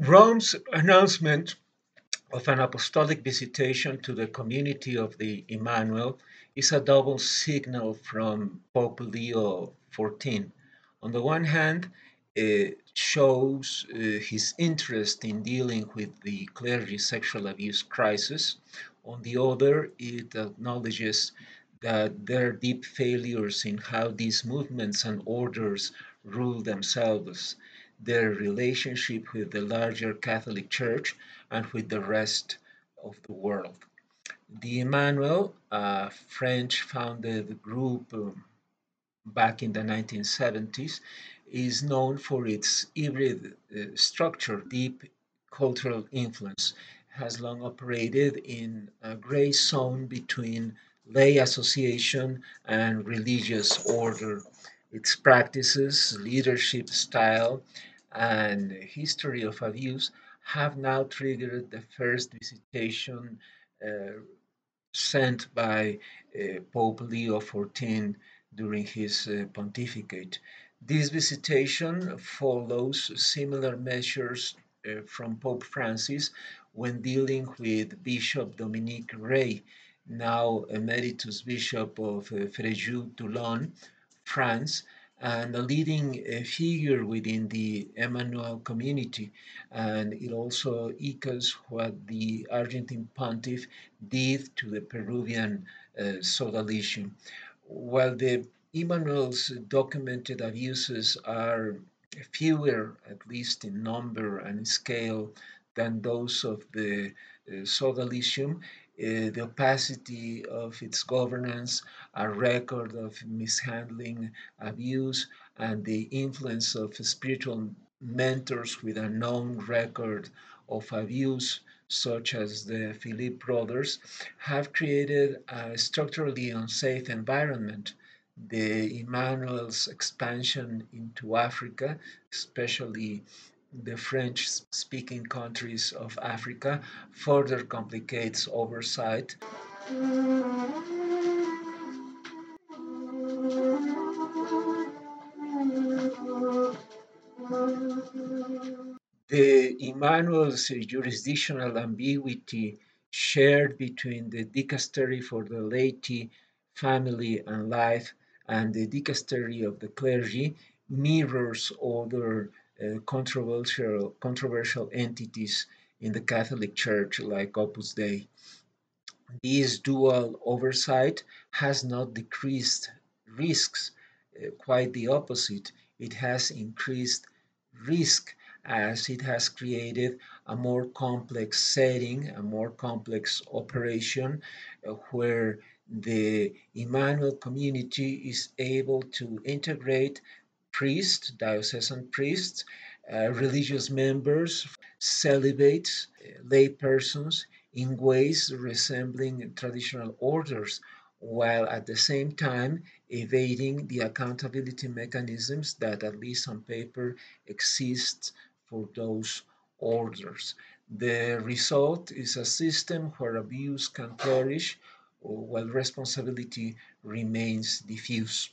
Rome's announcement of an apostolic visitation to the community of the Emmanuel is a double signal from Pope Leo XIV. On the one hand, it shows his interest in dealing with the clergy sexual abuse crisis. On the other, it acknowledges that there are deep failures in how these movements and orders rule themselves, their relationship with the larger Catholic Church and with the rest of the world. The Emmanuel, a French founded group back in the 1970s, is known for its hybrid structure, deep cultural influence, has long operated in a gray zone between lay association and religious order. Its practices, leadership style, and history of abuse have now triggered the first visitation uh, sent by Pope Leo XIV during his pontificate. This visitation follows similar measures from Pope Francis when dealing with Bishop Dominique Rey, now Emeritus Bishop of Fréjus, Toulon, France, and a leading figure within the Emmanuel community. And it also echoes what the Argentine pontiff did to the Peruvian sodalism. While the Emmanuel's documented abuses are fewer, at least in number and scale, than those of the sodalism, the opacity of its governance, a record of mishandling, abuse, and the influence of spiritual mentors with a known record of abuse, such as the Philippe brothers, have created a structurally unsafe environment. The Emmanuel's expansion into Africa, especially the French speaking countries of Africa, further complicates oversight. The Emmanuel's jurisdictional ambiguity shared between the dicastery for the laity, family, and life and the dicastery of the clergy mirrors other controversial entities in the Catholic Church like Opus Dei. This dual oversight has not decreased risks, quite the opposite. It has increased risk as it has created a more complex setting, a more complex operation where the Emmanuel community is able to integrate priests, diocesan priests, religious members, celibates, lay persons in ways resembling traditional orders, while at the same time evading the accountability mechanisms that, at least on paper, exist for those orders. The result is a system where abuse can flourish while responsibility remains diffuse.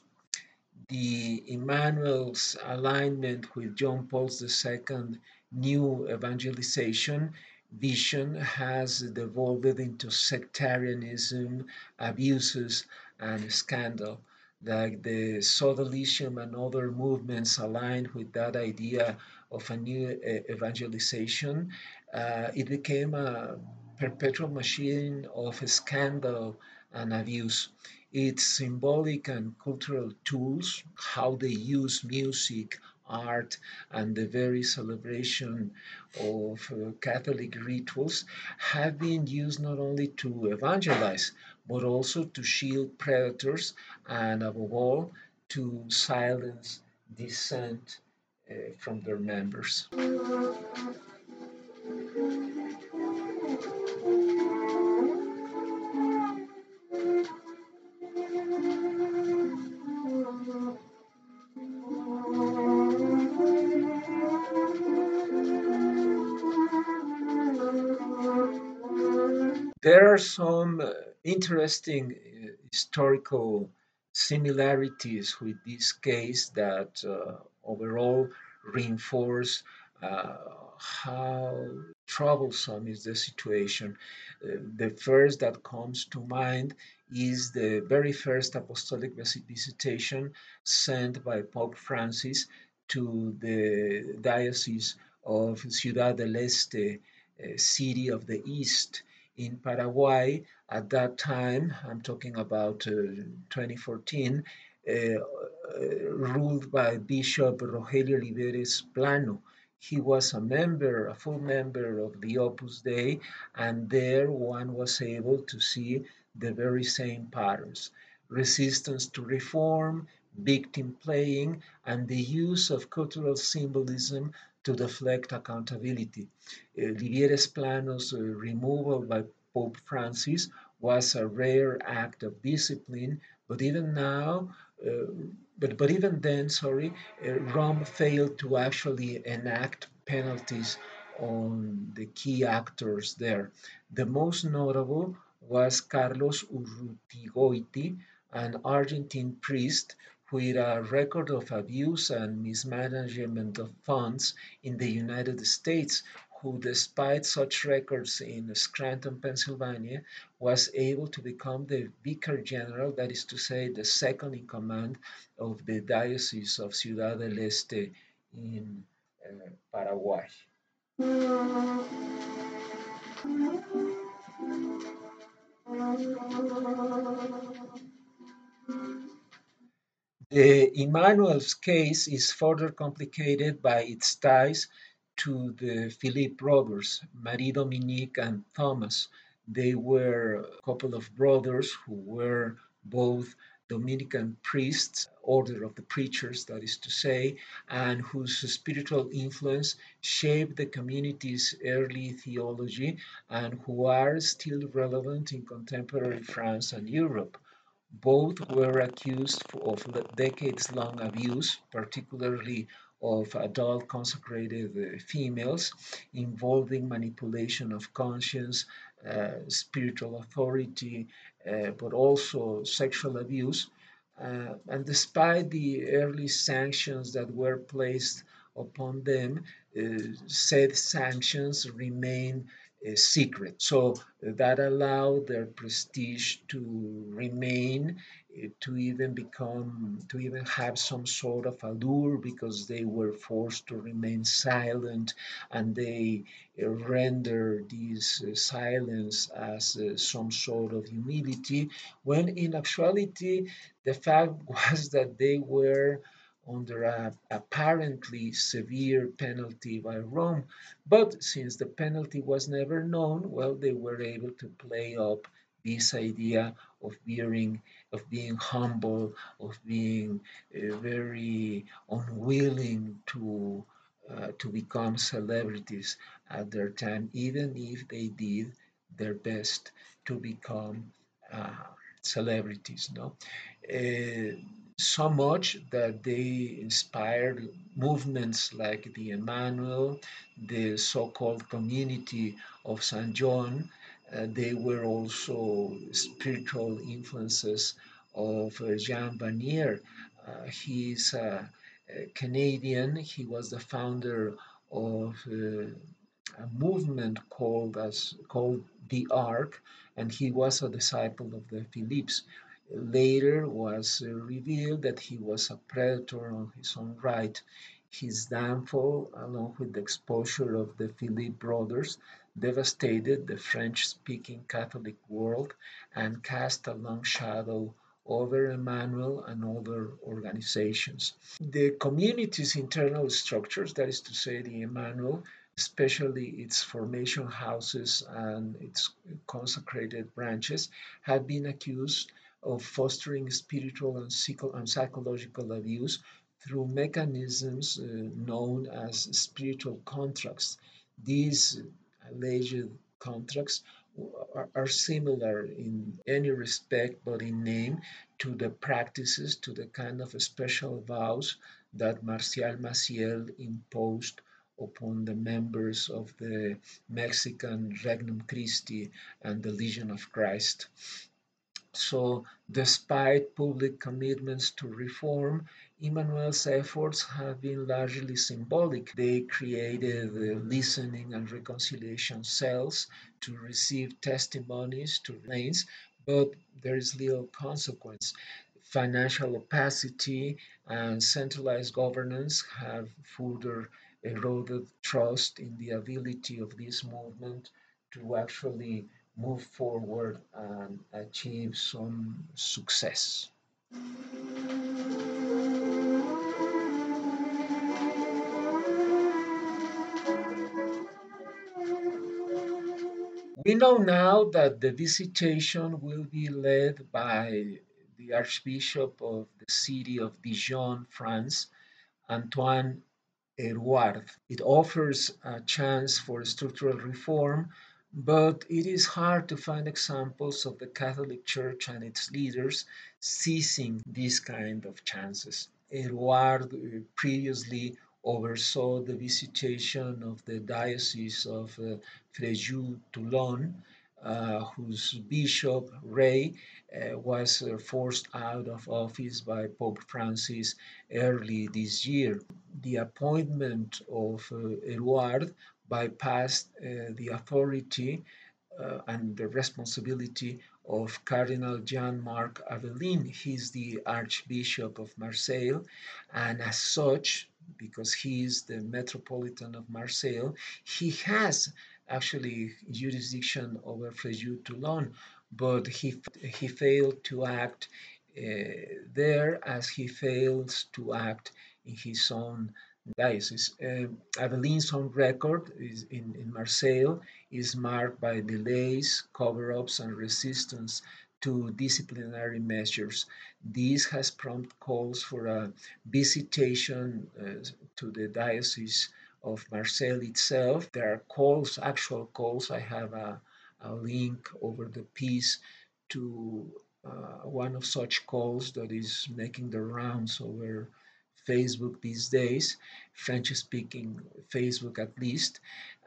The Emmanuel's alignment with John Paul II's new evangelization vision has devolved into sectarianism, abuses, and scandal. Like the Sodalism and other movements aligned with that idea of a new evangelization, it became a perpetual machine of scandal and abuse. Its symbolic and cultural tools, how they use music, art, and the very celebration of Catholic rituals, have been used not only to evangelize, but also to shield predators and, above all, to silence dissent from their members. There are some interesting historical similarities with this case that overall reinforce uh, how troublesome is the situation. The first that comes to mind is the very first apostolic visitation sent by Pope Francis to the Diocese of Ciudad del Este, city of the East in Paraguay. At that time, I'm talking about 2014, ruled by Bishop Rogelio Oliveres Plano. He was a member, a full member of the Opus Dei, and there one was able to see the very same patterns: resistance to reform, victim playing, and the use of cultural symbolism to deflect accountability. Livieres Plano's removal by Pope Francis was a rare act of discipline, but even now, uh, but even then, sorry, Rome failed to actually enact penalties on the key actors there. The most notable was Carlos Urrutigoiti, an Argentine priest with a record of abuse and mismanagement of funds in the United States, who, despite such records in Scranton, Pennsylvania, was able to become the Vicar General, that is to say, the second in command of the Diocese of Ciudad del Este in Paraguay. The Emmanuel's case is further complicated by its ties to the Philippe brothers, Marie Dominique and Thomas. They were a couple of brothers who were both Dominican priests, order of the preachers, that is to say, and whose spiritual influence shaped the community's early theology and who are still relevant in contemporary France and Europe. Both were accused of decades long abuse, particularly of adult consecrated females, involving manipulation of conscience, spiritual authority, but also sexual abuse. And despite the early sanctions that were placed upon them, said sanctions remain secret. So that allowed their prestige to remain, to even have some sort of allure because they were forced to remain silent, and they render this silence as some sort of humility, when in actuality the fact was that they were under a apparently severe penalty by Rome. But since the penalty was never known, well, they were able to play up this idea of being humble, of being very unwilling to become celebrities at their time, even if they did their best to become uh, celebrities. No, so much that they inspired movements like the Emmanuel, the so-called community of San John. They were also spiritual influences of Jean Vanier. He's a Canadian. He was the founder of a movement called the Ark, and he was a disciple of the Phillips. Later was revealed that he was a predator on his own right. His downfall, along with the exposure of the Philippe brothers, devastated the French-speaking Catholic world and cast a long shadow over Emmanuel and other organizations. The community's internal structures, that is to say, the Emmanuel, especially its formation houses and its consecrated branches, have been accused of fostering spiritual and psychological abuse through mechanisms known as spiritual contracts. These alleged contracts are similar in any respect, but in name, to the practices, to the kind of special vows that Marcial Maciel imposed upon the members of the Mexican Regnum Christi and the Legion of Christ. So, despite public commitments to reform, Emmanuel's efforts have been largely symbolic. They created listening and reconciliation cells to receive testimonies to complaints, but there is little consequence. Financial opacity and centralized governance have further eroded trust in the ability of this movement to actually move forward and achieve some success. We know now that the visitation will be led by the Archbishop of the city of Dijon, France, Antoine Hérouard. It offers a chance for structural reform, but it is hard to find examples of the Catholic Church and its leaders seizing these kind of chances. Hérouard previously oversaw the visitation of the Diocese of Fréjus-Toulon, whose bishop, Ray, was forced out of office by Pope Francis early this year. The appointment of Hérouard bypassed the authority and the responsibility of Cardinal Jean-Marc Avelin. He's the Archbishop of Marseille, and as such, because he is the Metropolitan of Marseille, he has actually jurisdiction over Fréjus-Toulon, but he failed to act there as he fails to act in his own diocese. Avelin's own record is in Marseille is marked by delays, cover-ups, and resistance to disciplinary measures. This has prompted calls for a visitation to the diocese of Marseille itself. There are calls, actual calls. I have a link over the piece to one of such calls that is making the rounds over Facebook these days, French speaking Facebook at least.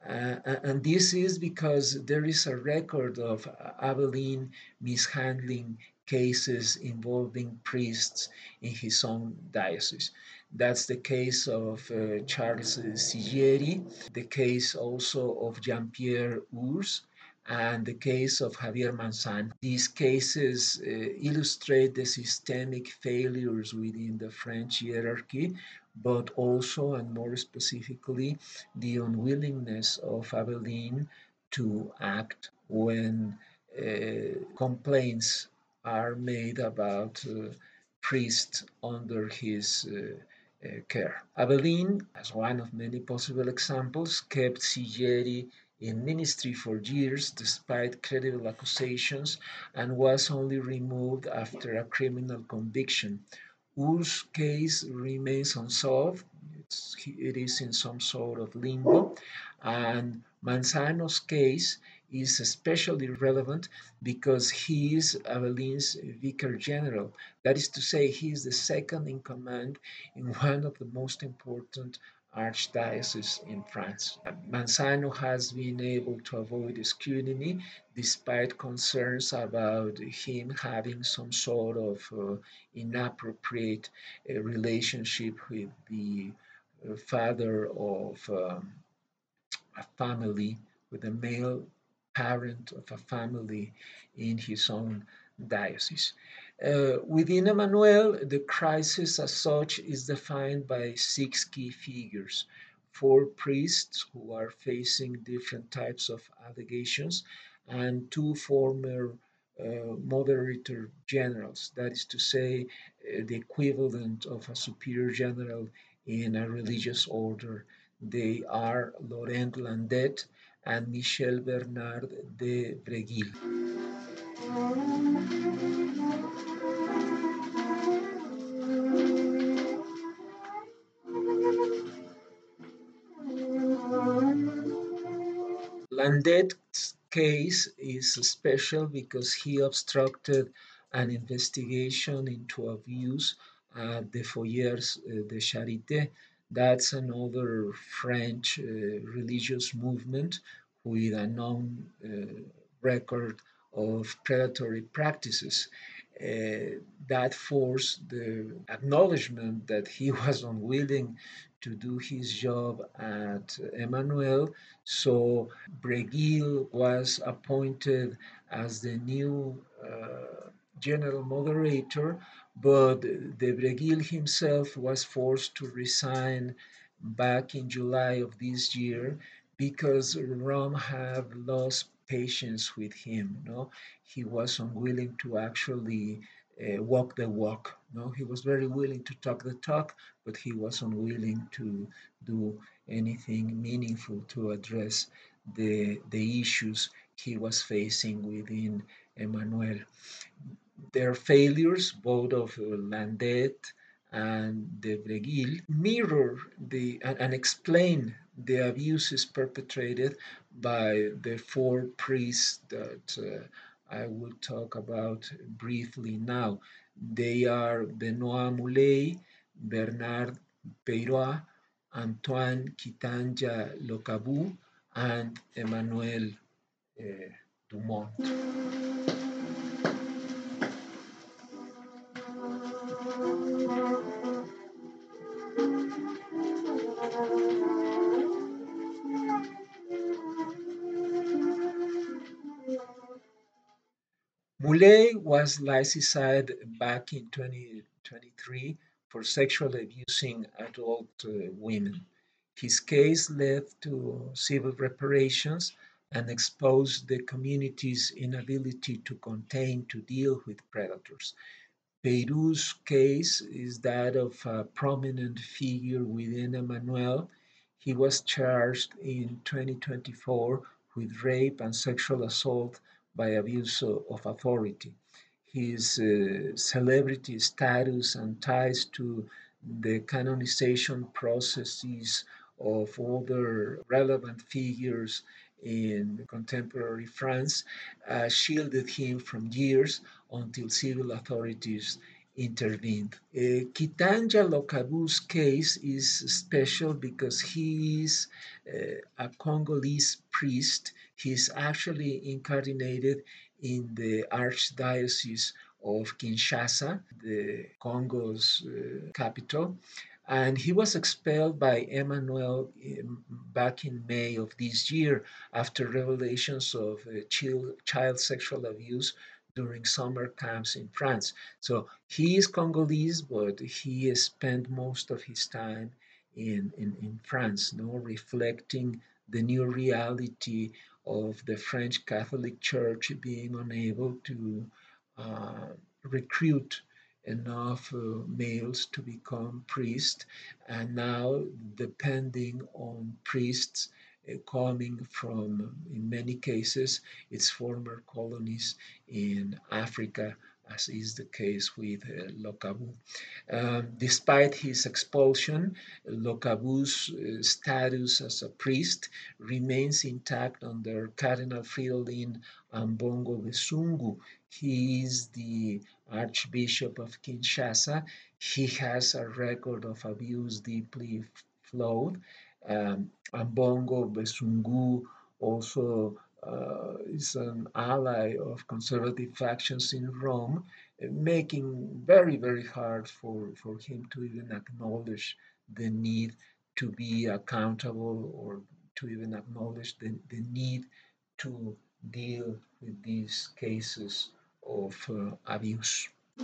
And this is because there is a record of Avelin mishandling cases involving priests in his own diocese. That's the case of Charles Sigieri, the case also of Jean-Pierre Urs, and the case of Javier Manzano. These cases illustrate the systemic failures within the French hierarchy, but also, and more specifically, the unwillingness of Avelin to act when complaints are made about priests under his care. Avelin, as one of many possible examples, kept Sigieri in ministry for years despite credible accusations and was only removed after a criminal conviction. Ur's case remains unsolved. It is in some sort of limbo. And Manzano's case is especially relevant because he is Avelin's vicar general. That is to say, he is the second in command in one of the most important archdioceses in France. Manzano has been able to avoid scrutiny despite concerns about him having some sort of inappropriate relationship with the father of a family, with a male parent of a family in his own diocese. Within Emmanuel, the crisis as such is defined by six key figures: four priests who are facing different types of allegations, and two former moderator generals, that is to say, the equivalent of a superior general in a religious order. They are Laurent Landet and Michel Bernard de Bregil. Landet's case is special because he obstructed an investigation into abuse at the Foyers de Charité. That's another French religious movement with a known record of predatory practices. That forced the acknowledgement that he was unwilling to do his job at Emmanuel. So Breguil was appointed as the new general moderator, but de Breguil himself was forced to resign back in July of this year because Rome had lost patience with him. No, he was unwilling to actually walk the walk. No, he was very willing to talk the talk, but he was unwilling to do anything meaningful to address the issues he was facing within Emmanuel. Their failures, both of Landet and de Breguil, mirror and explain the abuses perpetrated by the four priests that I will talk about briefly now. They are Benoit Moulet, Bernard Peyrois, Antoine Kitanja Locabu, and Emmanuel uh, Dumont. Moulet was licensed back in 2023 for sexually abusing adult women. His case led to civil reparations and exposed the community's inability to contain to deal with predators. Peru's case is that of a prominent figure within Emmanuel. He was charged in 2024 with rape and sexual assault by abuse of authority. His celebrity status and ties to the canonization processes of other relevant figures in contemporary France shielded him from years until civil authorities intervened. Kitanja Lokabu's case is special because he is a Congolese priest. He's actually incarnated in the Archdiocese of Kinshasa, the Congo's capital. And he was expelled by Emmanuel back in May of this year after revelations of child sexual abuse during summer camps in France. So he is Congolese, but he spent most of his time in France, no, reflecting the new reality of the French Catholic Church being unable to uh, recruit enough males to become priests, and now depending on priests coming from, in many cases, its former colonies in Africa, as is the case with Lokabu. Despite his expulsion, Lokabu's status as a priest remains intact under Cardinal Fridolin Ambongo Besungu. He is the Archbishop of Kinshasa. He has a record of abuse deeply flawed. Ambongo Besungu also is an ally of conservative factions in Rome, making very, very hard for him to even acknowledge the need to be accountable or to even acknowledge the need to deal with these cases of abuse.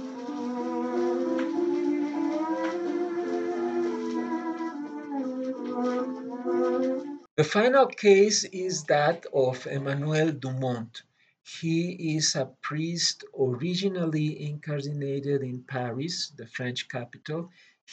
The final case is that of Emmanuel Dumont. He is a priest originally incarcerated in Paris, the French capital.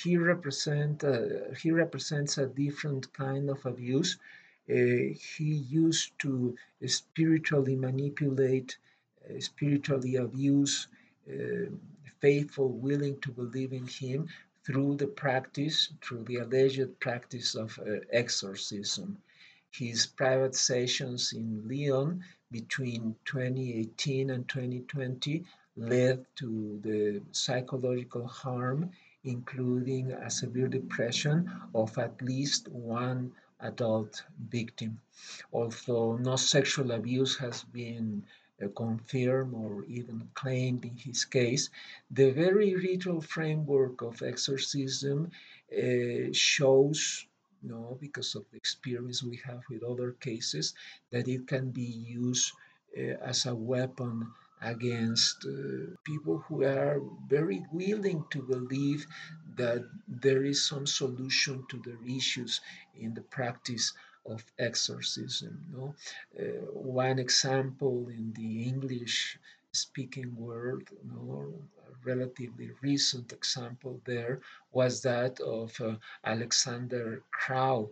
He represents a different kind of abuse. He used to spiritually manipulate, spiritually abuse uh, faithful willing to believe in him through the alleged practice of exorcism. His private sessions in Lyon between 2018 and 2020 led to the psychological harm, including a severe depression of at least one adult victim. Although no sexual abuse has been confirmed or even claimed in his case, the very ritual framework of exorcism shows, because of the experience we have with other cases, that it can be used as a weapon against people who are very willing to believe that there is some solution to their issues in the practice of exorcism. No? One example in the English speaking world, a relatively recent example there was that of Alexander Crow,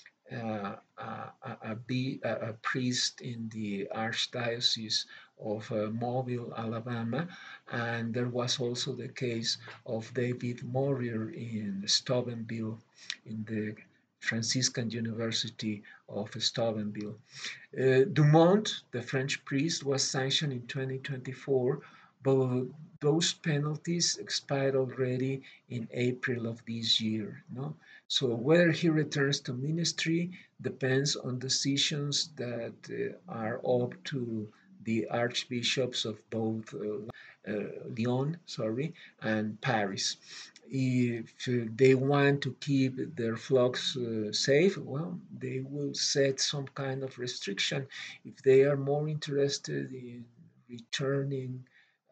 a priest in the Archdiocese of Mobile, Alabama, and there was also the case of David Morier in Steubenville, in the Franciscan University of Steubenville. Dumont, the French priest, was sanctioned in 2024, but those penalties expired already in April of this year. No? So whether he returns to ministry depends on decisions that are up to the archbishops of both Lyon, and Paris. If they want to keep their flocks safe, well, they will set some kind of restriction. If they are more interested in returning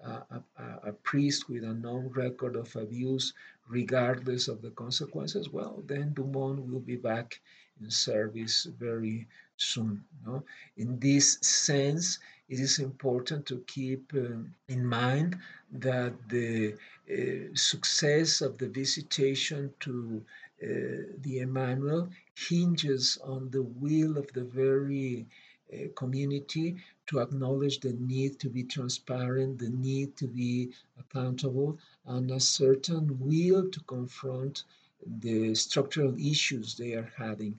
a priest with a known record of abuse, regardless of the consequences, well, then Dumont will be back in service very soon. No? In this sense, it is important to keep in mind that the success of the visitation to the Emmanuel hinges on the will of the very community to acknowledge the need to be transparent, the need to be accountable, and a certain will to confront the structural issues they are having.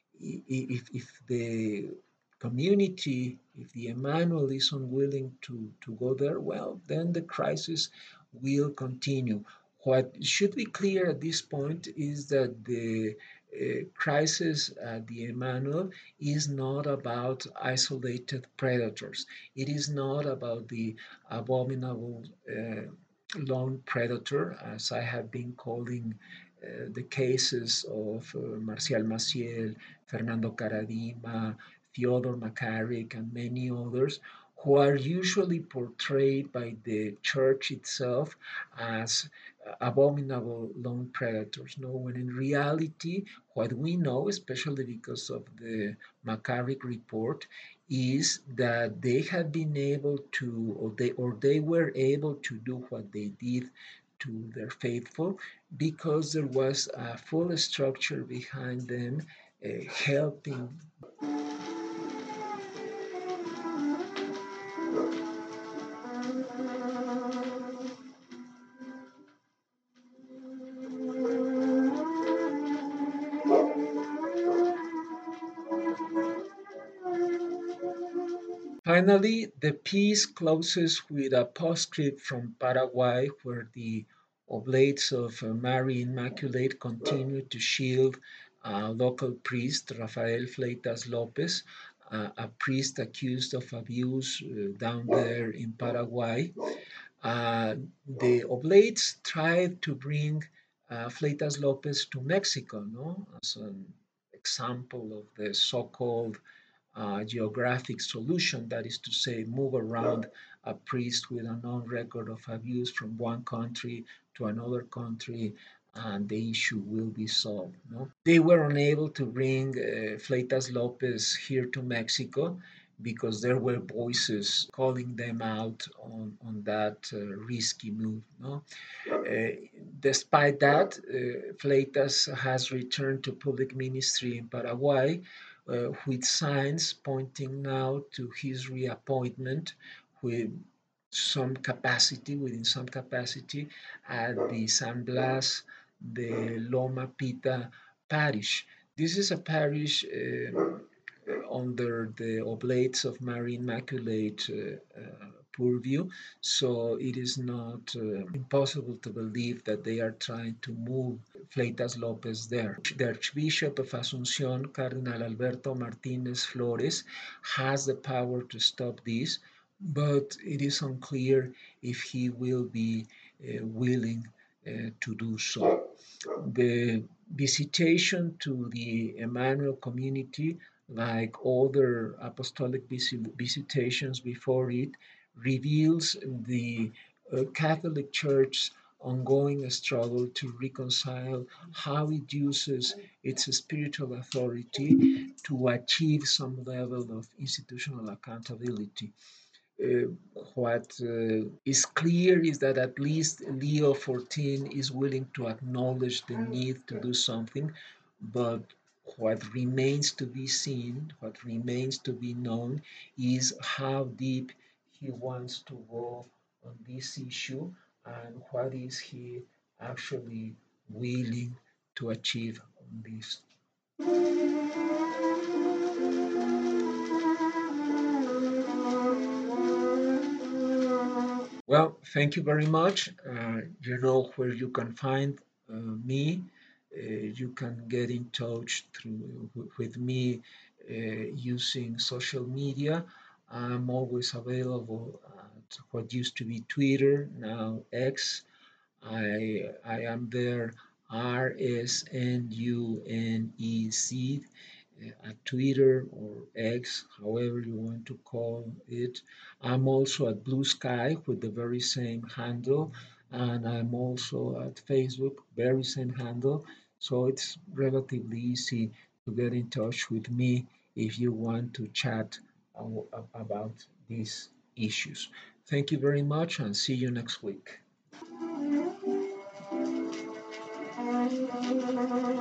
If the community, if the Emmanuel is unwilling to go there, well, then the crisis will continue. What should be clear at this point is that the crisis at the Emmanuel is not about isolated predators. It is not about the abominable lone predator, as I have been calling the cases of Marcial Maciel, Fernando Caradima, Theodore McCarrick, and many others, who are usually portrayed by the church itself as abominable lone predators. No, when in reality, what we know, especially because of the McCarrick report, is that they have been able to, or they were able to do what they did to their faithful because there was a full structure behind them helping. Finally, the piece closes with a postscript from Paraguay where the oblates of Mary Immaculate continue to shield a local priest, Rafael Fleitas Lopez, a priest accused of abuse down there in Paraguay. The oblates tried to bring Fleitas Lopez to Mexico, no, as an example of the so-called geographic solution, that is to say, move around a priest with a known record of abuse from one country to another country, and the issue will be solved. No? They were unable to bring Fleitas Lopez here to Mexico because there were voices calling them out on that risky move. No? Uh, Despite that, Fleitas has returned to public ministry in Paraguay with signs pointing now to his reappointment with within some capacity, at the San Blas de Loma Pita parish. This is a parish under the Oblates of Mary Immaculate purview, so it is not impossible to believe that they are trying to move Fleitas Lopez there. The Archbishop of Asunción, Cardinal Alberto Martinez Flores, has the power to stop this, but it is unclear if he will be willing to do so. The visitation to the Emmanuel community, like other apostolic visitations before it, reveals the Catholic Church's ongoing struggle to reconcile how it uses its spiritual authority to achieve some level of institutional accountability. uh, what is clear is that at least Leo 14 is willing to acknowledge the need to do something, but what remains to be seen, what remains to be known, is how deep he wants to go on this issue and what is he actually willing to achieve on this. Well, thank you very much. You know where you can find me. You can get in touch with me using social media. I'm always available at what used to be Twitter, now X. I am there, RSNUNEC, at Twitter or X, however you want to call it. I'm also at Blue Sky with the very same handle, and I'm also at Facebook, very same handle. So it's relatively easy to get in touch with me if you want to chat about these issues. Thank you very much, and see you next week.